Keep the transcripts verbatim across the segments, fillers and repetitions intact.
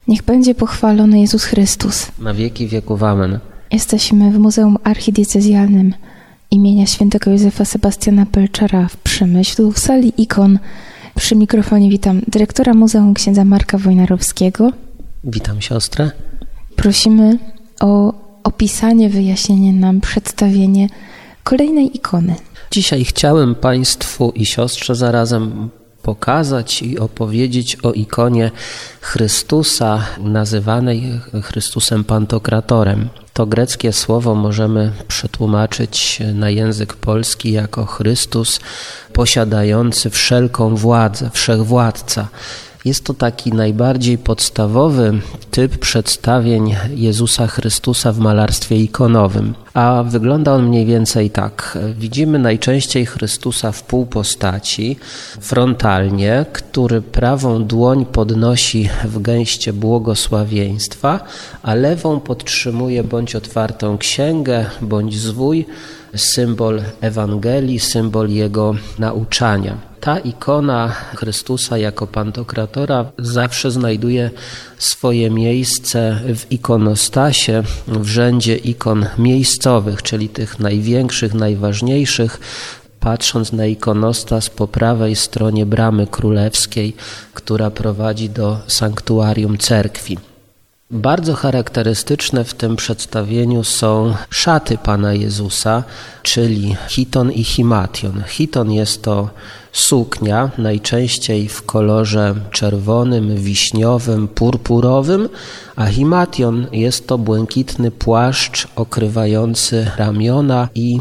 Niech będzie pochwalony Jezus Chrystus. Na wieki wieków. Amen. Jesteśmy w Muzeum Archidiecezjalnym imienia świętego Józefa Sebastiana Pelczera w Przemyślu, w sali ikon. Przy mikrofonie witam dyrektora Muzeum księdza Marka Wojnarowskiego. Witam siostrę. Prosimy o opisanie, wyjaśnienie nam, przedstawienie kolejnej ikony. Dzisiaj chciałem Państwu i siostrze zarazem pokazać i opowiedzieć o ikonie Chrystusa, nazywanej Chrystusem Pantokratorem. To greckie słowo możemy przetłumaczyć na język polski jako Chrystus posiadający wszelką władzę, wszechwładca. Jest to taki najbardziej podstawowy typ przedstawień Jezusa Chrystusa w malarstwie ikonowym. A wygląda on mniej więcej tak. Widzimy najczęściej Chrystusa w półpostaci, frontalnie, który prawą dłoń podnosi w gęście błogosławieństwa, a lewą podtrzymuje bądź otwartą księgę, bądź zwój, symbol Ewangelii, symbol Jego nauczania. Ta ikona Chrystusa jako Pantokratora zawsze znajduje swoje miejsce w ikonostasie, w rzędzie ikon miejscowych, czyli tych największych, najważniejszych, patrząc na ikonostas po prawej stronie bramy królewskiej, która prowadzi do sanktuarium cerkwi. Bardzo charakterystyczne w tym przedstawieniu są szaty Pana Jezusa, czyli chiton i himation. Chiton jest to suknia, najczęściej w kolorze czerwonym, wiśniowym, purpurowym, a himation jest to błękitny płaszcz okrywający ramiona i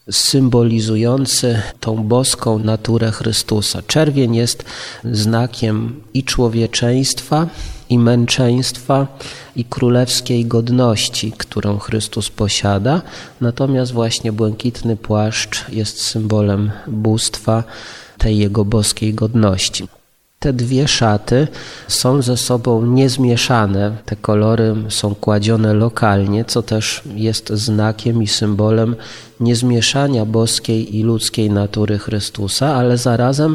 symbolizujący tą boską naturę Chrystusa. Czerwień jest znakiem i człowieczeństwa, i męczeństwa, i królewskiej godności, którą Chrystus posiada, natomiast właśnie błękitny płaszcz jest symbolem bóstwa, tej Jego boskiej godności. Te dwie szaty są ze sobą niezmieszane, te kolory są kładzione lokalnie, co też jest znakiem i symbolem niezmieszania boskiej i ludzkiej natury Chrystusa, ale zarazem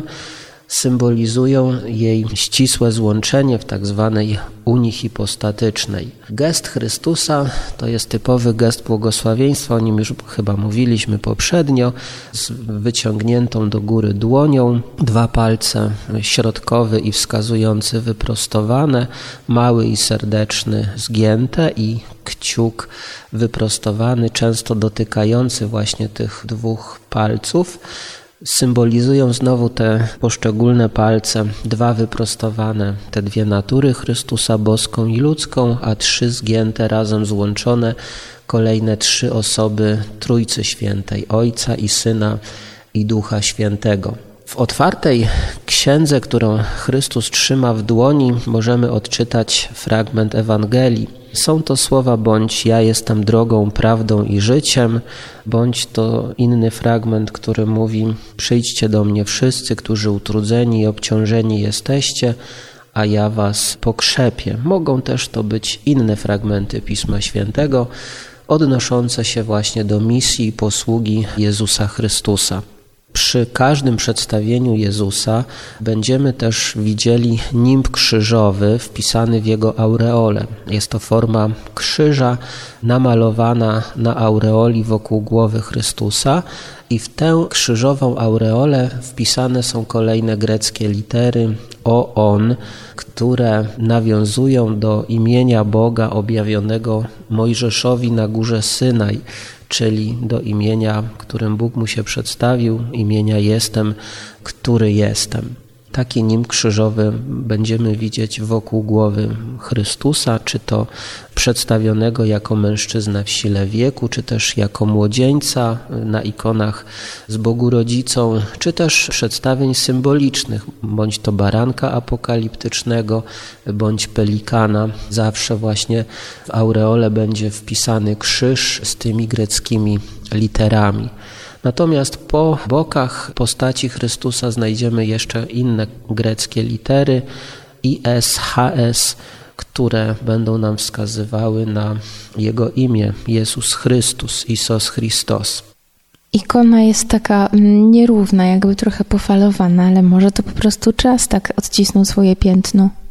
symbolizują jej ścisłe złączenie w tak zwanej unii hipostatycznej. Gest Chrystusa to jest typowy gest błogosławieństwa, o nim już chyba mówiliśmy poprzednio, z wyciągniętą do góry dłonią, dwa palce, środkowy i wskazujący wyprostowane, mały i serdeczny zgięte i kciuk wyprostowany, często dotykający właśnie tych dwóch palców. Symbolizują znowu te poszczególne palce, dwa wyprostowane, te dwie natury Chrystusa, boską i ludzką, a trzy zgięte, razem złączone, kolejne trzy osoby Trójcy Świętej, Ojca i Syna i Ducha Świętego. W otwartej księdze, którą Chrystus trzyma w dłoni, możemy odczytać fragment Ewangelii. Są to słowa: bądź ja jestem drogą, prawdą i życiem, bądź to inny fragment, który mówi: przyjdźcie do mnie wszyscy, którzy utrudzeni i obciążeni jesteście, a ja was pokrzepię. Mogą też to być inne fragmenty Pisma Świętego, odnoszące się właśnie do misji i posługi Jezusa Chrystusa. Przy każdym przedstawieniu Jezusa będziemy też widzieli nimb krzyżowy wpisany w jego aureolę. Jest to forma krzyża namalowana na aureoli wokół głowy Chrystusa i w tę krzyżową aureolę wpisane są kolejne greckie litery O, On, które nawiązują do imienia Boga objawionego Mojżeszowi na górze Synaj, czyli do imienia, którym Bóg mu się przedstawił, imienia Jestem, który jestem. Taki nimb krzyżowy będziemy widzieć wokół głowy Chrystusa, czy to przedstawionego jako mężczyzna w sile wieku, czy też jako młodzieńca na ikonach z Bogu Rodzicą, czy też przedstawień symbolicznych, bądź to baranka apokaliptycznego, bądź pelikana. Zawsze właśnie w aureole będzie wpisany krzyż z tymi greckimi literami. Natomiast po bokach postaci Chrystusa znajdziemy jeszcze inne greckie litery I S, H S, które będą nam wskazywały na Jego imię, Jezus Chrystus, Isos Christos. Ikona jest taka nierówna, jakby trochę pofalowana, ale może to po prostu czas tak odcisnął swoje piętno.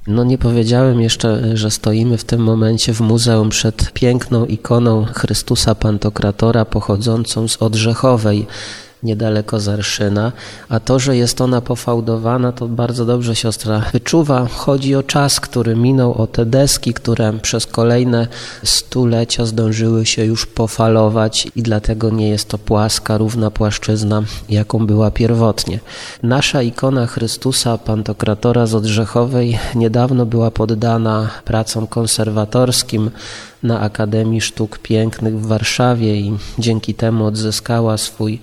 No nie powiedziałem jeszcze, że stoimy w tym momencie w muzeum przed piękną ikoną Chrystusa Pantokratora pochodzącą z Odrzechowej, niedaleko Zarszyna, a to, że jest ona pofałdowana, to bardzo dobrze siostra wyczuwa. Chodzi o czas, który minął, o te deski, które przez kolejne stulecia zdążyły się już pofalować i dlatego nie jest to płaska, równa płaszczyzna, jaką była pierwotnie. Nasza ikona Chrystusa Pantokratora z Odrzechowej niedawno była poddana pracom konserwatorskim na Akademii Sztuk Pięknych w Warszawie i dzięki temu odzyskała swój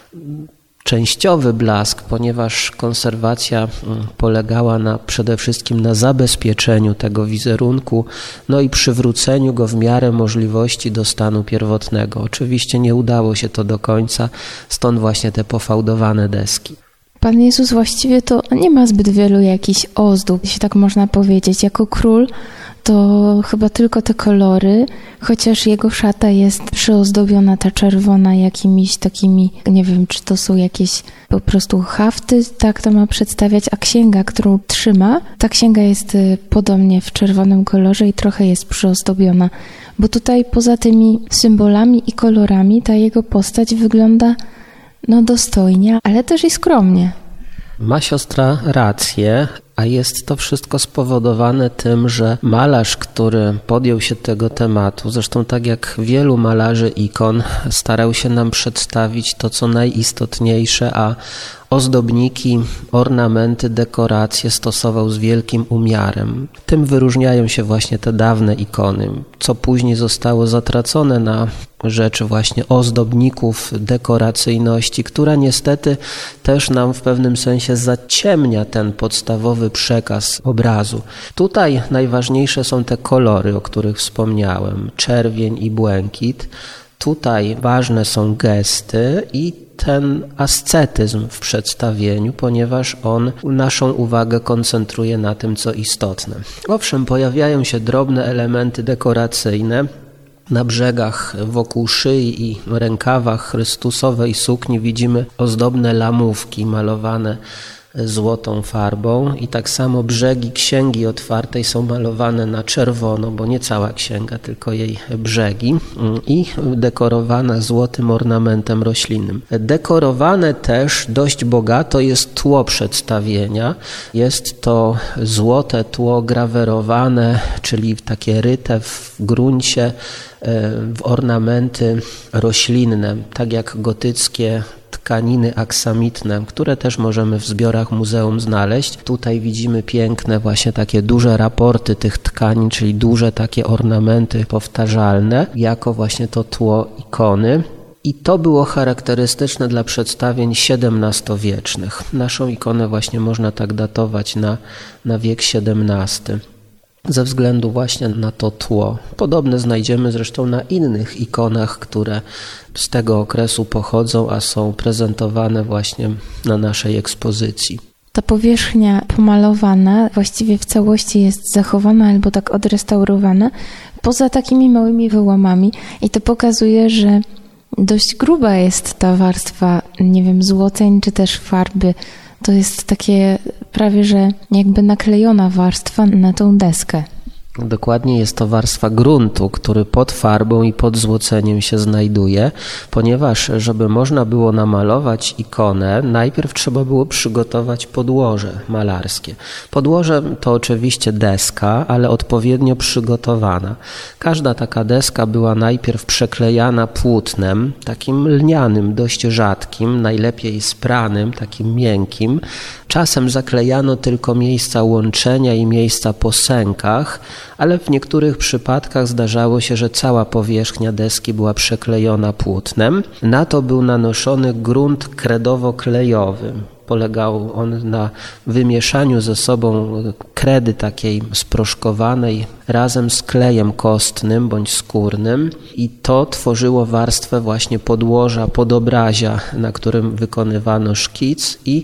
częściowy blask, ponieważ konserwacja polegała na, przede wszystkim na zabezpieczeniu tego wizerunku, no i przywróceniu go w miarę możliwości do stanu pierwotnego. Oczywiście nie udało się to do końca, stąd właśnie te pofałdowane deski. Pan Jezus właściwie to nie ma zbyt wielu jakichś ozdób, jeśli tak można powiedzieć. Jako król to chyba tylko te kolory, chociaż jego szata jest przyozdobiona, ta czerwona, jakimiś takimi, nie wiem, czy to są jakieś po prostu hafty, tak to ma przedstawiać, a księga, którą trzyma, ta księga jest podobnie w czerwonym kolorze i trochę jest przyozdobiona, bo tutaj poza tymi symbolami i kolorami ta jego postać wygląda no dostojnie, ale też i skromnie. Ma siostra rację, a jest to wszystko spowodowane tym, że malarz, który podjął się tego tematu, zresztą tak jak wielu malarzy ikon, starał się nam przedstawić to, co najistotniejsze, a ozdobniki, ornamenty, dekoracje stosował z wielkim umiarem. Tym wyróżniają się właśnie te dawne ikony, co później zostało zatracone na rzecz właśnie ozdobników, dekoracyjności, która niestety też nam w pewnym sensie zaciemnia ten podstawowy przekaz obrazu. Tutaj najważniejsze są te kolory, o których wspomniałem, czerwień i błękit. Tutaj ważne są gesty i ten ascetyzm w przedstawieniu, ponieważ on naszą uwagę koncentruje na tym, co istotne. Owszem, pojawiają się drobne elementy dekoracyjne. Na brzegach wokół szyi i rękawach Chrystusowej sukni widzimy ozdobne lamówki malowane złotą farbą i tak samo brzegi księgi otwartej są malowane na czerwono, bo nie cała księga, tylko jej brzegi i dekorowane złotym ornamentem roślinnym. Dekorowane też dość bogato jest tło przedstawienia. Jest to złote tło grawerowane, czyli takie ryte w gruncie w ornamenty roślinne, tak jak gotyckie tkaniny aksamitne, które też możemy w zbiorach muzeum znaleźć. Tutaj widzimy piękne właśnie takie duże raporty tych tkanin, czyli duże takie ornamenty powtarzalne, jako właśnie to tło ikony. I to było charakterystyczne dla przedstawień siedemnastowiecznych. Naszą ikonę właśnie można tak datować na, na wiek siedemnasty. Ze względu właśnie na to tło. Podobne znajdziemy zresztą na innych ikonach, które z tego okresu pochodzą, a są prezentowane właśnie na naszej ekspozycji. Ta powierzchnia pomalowana właściwie w całości jest zachowana albo tak odrestaurowana, poza takimi małymi wyłamami i to pokazuje, że dość gruba jest ta warstwa, nie wiem, złoceń czy też farby. To jest takie prawie, że jakby naklejona warstwa na tą deskę. Dokładnie jest to warstwa gruntu, który pod farbą i pod złoceniem się znajduje, ponieważ żeby można było namalować ikonę, najpierw trzeba było przygotować podłoże malarskie. Podłoże to oczywiście deska, ale odpowiednio przygotowana. Każda taka deska była najpierw przeklejana płótnem, takim lnianym, dość rzadkim, najlepiej spranym, takim miękkim. Czasem zaklejano tylko miejsca łączenia i miejsca po sękach, ale w niektórych przypadkach zdarzało się, że cała powierzchnia deski była przeklejona płótnem. Na to był nanoszony grunt kredowo-klejowy. Polegał on na wymieszaniu ze sobą kredy takiej sproszkowanej razem z klejem kostnym bądź skórnym i to tworzyło warstwę właśnie podłoża, podobrazia, na którym wykonywano szkic i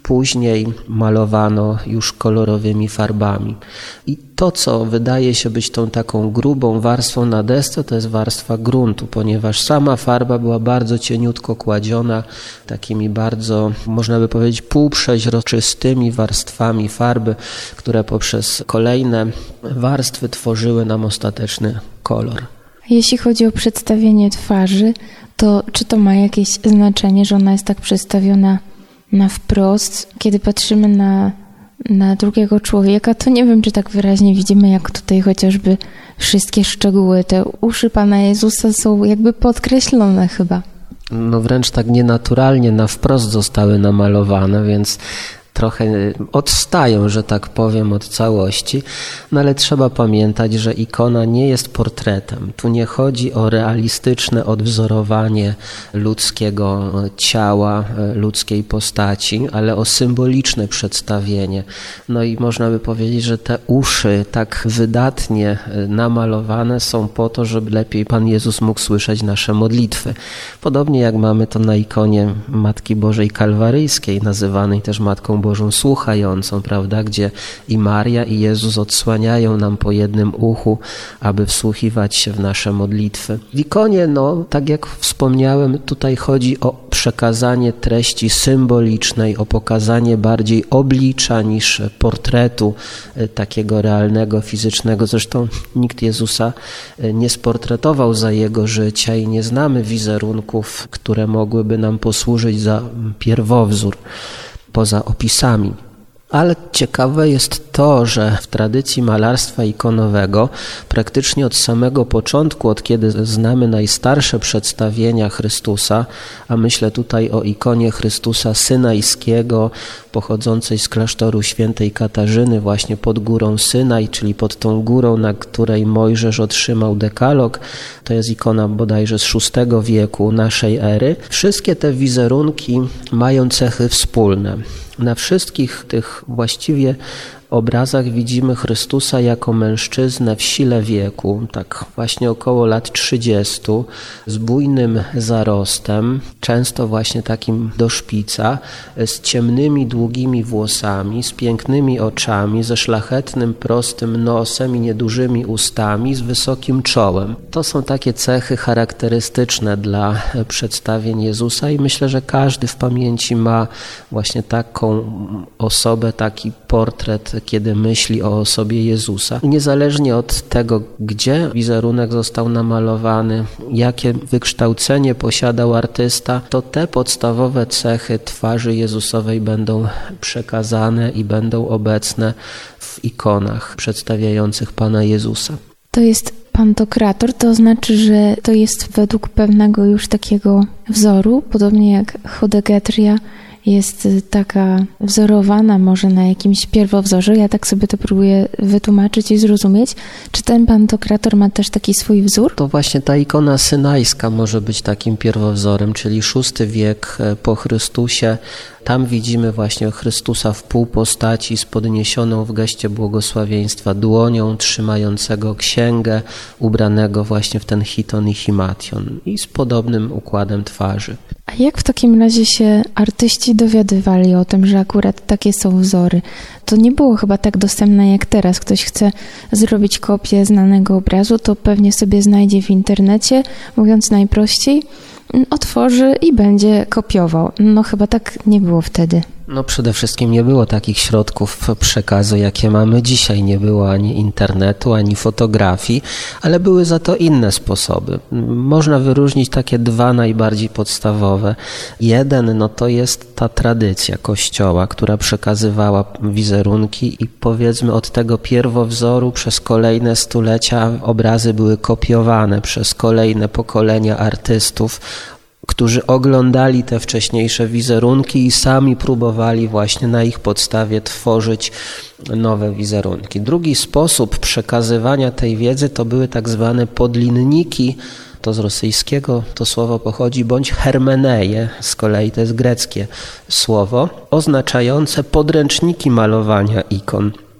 później malowano już kolorowymi farbami. I to, co wydaje się być tą taką grubą warstwą na desce, to jest warstwa gruntu, ponieważ sama farba była bardzo cieniutko kładziona, takimi bardzo, można by powiedzieć, półprzeźroczystymi warstwami farby, które poprzez kolejne warstwy tworzyły nam ostateczny kolor. Jeśli chodzi o przedstawienie twarzy, to czy to ma jakieś znaczenie, że ona jest tak przedstawiona na wprost? Kiedy patrzymy na, na drugiego człowieka, to nie wiem, czy tak wyraźnie widzimy, jak tutaj chociażby wszystkie szczegóły. Te uszy Pana Jezusa są jakby podkreślone chyba. No wręcz tak nienaturalnie na wprost zostały namalowane, więc trochę odstają, że tak powiem, od całości, no ale trzeba pamiętać, że ikona nie jest portretem. Tu nie chodzi o realistyczne odwzorowanie ludzkiego ciała, ludzkiej postaci, ale o symboliczne przedstawienie. No i można by powiedzieć, że te uszy tak wydatnie namalowane są po to, żeby lepiej Pan Jezus mógł słyszeć nasze modlitwy. Podobnie jak mamy to na ikonie Matki Bożej Kalwaryjskiej, nazywanej też Matką Bożą Słuchającą, prawda, gdzie i Maria, i Jezus odsłaniają nam po jednym uchu, aby wsłuchiwać się w nasze modlitwy. W ikonie, no, tak jak wspomniałem, tutaj chodzi o przekazanie treści symbolicznej, o pokazanie bardziej oblicza niż portretu takiego realnego, fizycznego. Zresztą nikt Jezusa nie sportretował za Jego życia i nie znamy wizerunków, które mogłyby nam posłużyć za pierwowzór poza opisami. Ale ciekawe jest to, że w tradycji malarstwa ikonowego praktycznie od samego początku, od kiedy znamy najstarsze przedstawienia Chrystusa, a myślę tutaj o ikonie Chrystusa Synajskiego, pochodzącej z klasztoru świętej Katarzyny właśnie pod górą Synaj, czyli pod tą górą, na której Mojżesz otrzymał dekalog. To jest ikona bodajże z szóstego wieku naszej ery. Wszystkie te wizerunki mają cechy wspólne. Na wszystkich tych właściwie obrazach widzimy Chrystusa jako mężczyznę w sile wieku, tak właśnie około lat trzydziestu, z bujnym zarostem, często właśnie takim do szpica, z ciemnymi, długimi włosami, z pięknymi oczami, ze szlachetnym, prostym nosem i niedużymi ustami, z wysokim czołem. To są takie cechy charakterystyczne dla przedstawień Jezusa i myślę, że każdy w pamięci ma właśnie taką osobę, taki portret, kiedy myśli o osobie Jezusa. Niezależnie od tego, gdzie wizerunek został namalowany, jakie wykształcenie posiadał artysta, to te podstawowe cechy twarzy Jezusowej będą przekazane i będą obecne w ikonach przedstawiających Pana Jezusa. To jest pantokrator, to znaczy, że to jest według pewnego już takiego wzoru, podobnie jak chodegetria jest taka wzorowana może na jakimś pierwowzorze. Ja tak sobie to próbuję wytłumaczyć i zrozumieć. Czy ten pantokrator ma też taki swój wzór? To właśnie ta ikona synajska może być takim pierwowzorem, czyli szósty wiek po Chrystusie. Tam widzimy właśnie Chrystusa w półpostaci z podniesioną w geście błogosławieństwa dłonią, trzymającego księgę, ubranego właśnie w ten chiton i himation i z podobnym układem twarzy. A jak w takim razie się artyści dowiadywali o tym, że akurat takie są wzory? To nie było chyba tak dostępne jak teraz. Ktoś chce zrobić kopię znanego obrazu, to pewnie sobie znajdzie w internecie, mówiąc najprościej, otworzy i będzie kopiował. No chyba tak nie było wtedy. No przede wszystkim nie było takich środków przekazu, jakie mamy dzisiaj. Nie było ani internetu, ani fotografii, ale były za to inne sposoby. Można wyróżnić takie dwa najbardziej podstawowe. Jeden, no to jest ta tradycja Kościoła, która przekazywała wizerunki i powiedzmy od tego pierwowzoru przez kolejne stulecia obrazy były kopiowane przez kolejne pokolenia artystów, którzy oglądali te wcześniejsze wizerunki i sami próbowali właśnie na ich podstawie tworzyć nowe wizerunki. Drugi sposób przekazywania tej wiedzy to były tak zwane podlinniki, to z rosyjskiego to słowo pochodzi, bądź hermeneje, z kolei to jest greckie słowo, oznaczające podręczniki malowania ikon.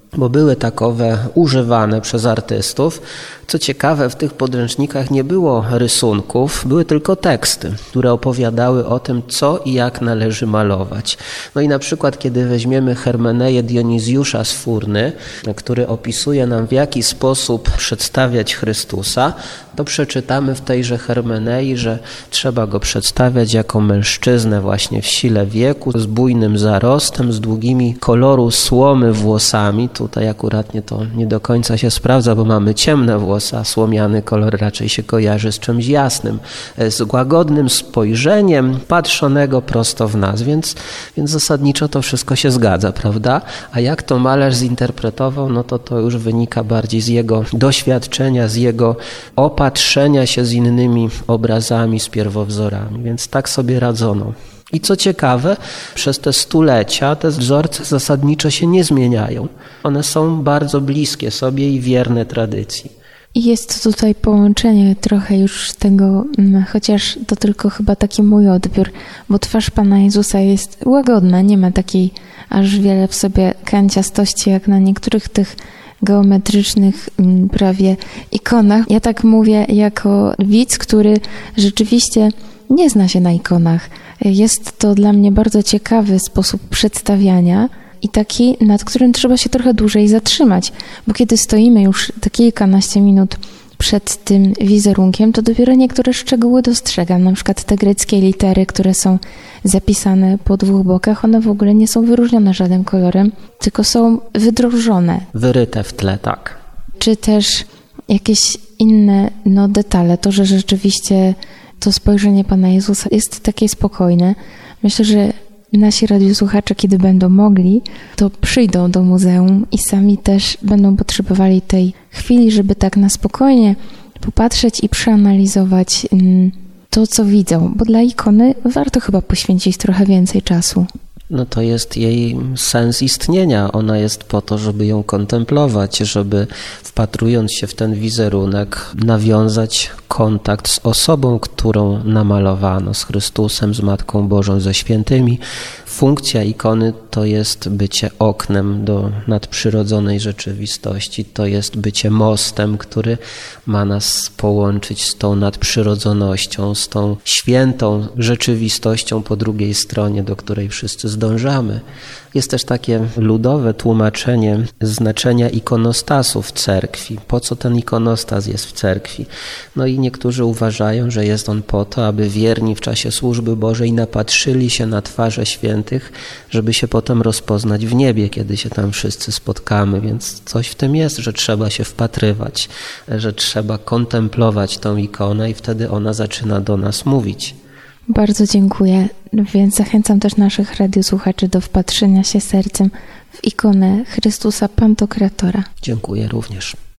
bo były takowe używane przez artystów. Co ciekawe, w tych podręcznikach nie było rysunków, były tylko teksty, które opowiadały o tym, co i jak należy malować. No i na przykład, kiedy weźmiemy Hermeneję Dionizjusza z Furny, który opisuje nam, w jaki sposób przedstawiać Chrystusa, to przeczytamy w tejże Hermenei, że trzeba go przedstawiać jako mężczyznę właśnie w sile wieku, z bujnym zarostem, z długimi koloru słomy włosami. Tutaj akurat nie to nie do końca się sprawdza, bo mamy ciemne włosy, a słomiany kolor raczej się kojarzy z czymś jasnym, z łagodnym spojrzeniem patrzonego prosto w nas, więc, więc zasadniczo to wszystko się zgadza, prawda? A jak to malarz zinterpretował, no to to już wynika bardziej z jego doświadczenia, z jego opatrzenia się z innymi obrazami, z pierwowzorami, więc tak sobie radzono. I co ciekawe, przez te stulecia te wzorce zasadniczo się nie zmieniają. One są bardzo bliskie sobie i wierne tradycji. I jest tutaj połączenie trochę już tego, chociaż to tylko chyba taki mój odbiór, bo twarz Pana Jezusa jest łagodna, nie ma takiej aż wiele w sobie kanciastości jak na niektórych tych geometrycznych prawie ikonach. Ja tak mówię jako widz, który rzeczywiście nie zna się na ikonach. Jest to dla mnie bardzo ciekawy sposób przedstawiania i taki, nad którym trzeba się trochę dłużej zatrzymać, bo kiedy stoimy już te kilkanaście minut przed tym wizerunkiem, to dopiero niektóre szczegóły dostrzegam, na przykład te greckie litery, które są zapisane po dwóch bokach, one w ogóle nie są wyróżnione żadnym kolorem, tylko są wydrożone. Wyryte w tle, tak. Czy też jakieś inne no, detale, to, że rzeczywiście to spojrzenie Pana Jezusa jest takie spokojne. Myślę, że nasi radiosłuchacze, kiedy będą mogli, to przyjdą do muzeum i sami też będą potrzebowali tej chwili, żeby tak na spokojnie popatrzeć i przeanalizować to, co widzą, bo dla ikony warto chyba poświęcić trochę więcej czasu. No to jest jej sens istnienia. Ona jest po to, żeby ją kontemplować, żeby wpatrując się w ten wizerunek nawiązać kontakt z osobą, którą namalowano, z Chrystusem, z Matką Bożą, ze świętymi. Funkcja ikony to jest bycie oknem do nadprzyrodzonej rzeczywistości. To jest bycie mostem, który ma nas połączyć z tą nadprzyrodzonością, z tą świętą rzeczywistością po drugiej stronie, do której wszyscy zdążamy. Jest też takie ludowe tłumaczenie znaczenia ikonostasu w cerkwi. Po co ten ikonostas jest w cerkwi? No i niektórzy uważają, że jest on po to, aby wierni w czasie służby Bożej napatrzyli się na twarze świętych, żeby się potem rozpoznać w niebie, kiedy się tam wszyscy spotkamy. Więc coś w tym jest, że trzeba się wpatrywać, że trzeba kontemplować tą ikonę i wtedy ona zaczyna do nas mówić. Bardzo dziękuję, więc zachęcam też naszych radiosłuchaczy do wpatrzenia się sercem w ikonę Chrystusa Pantokratora. Dziękuję również.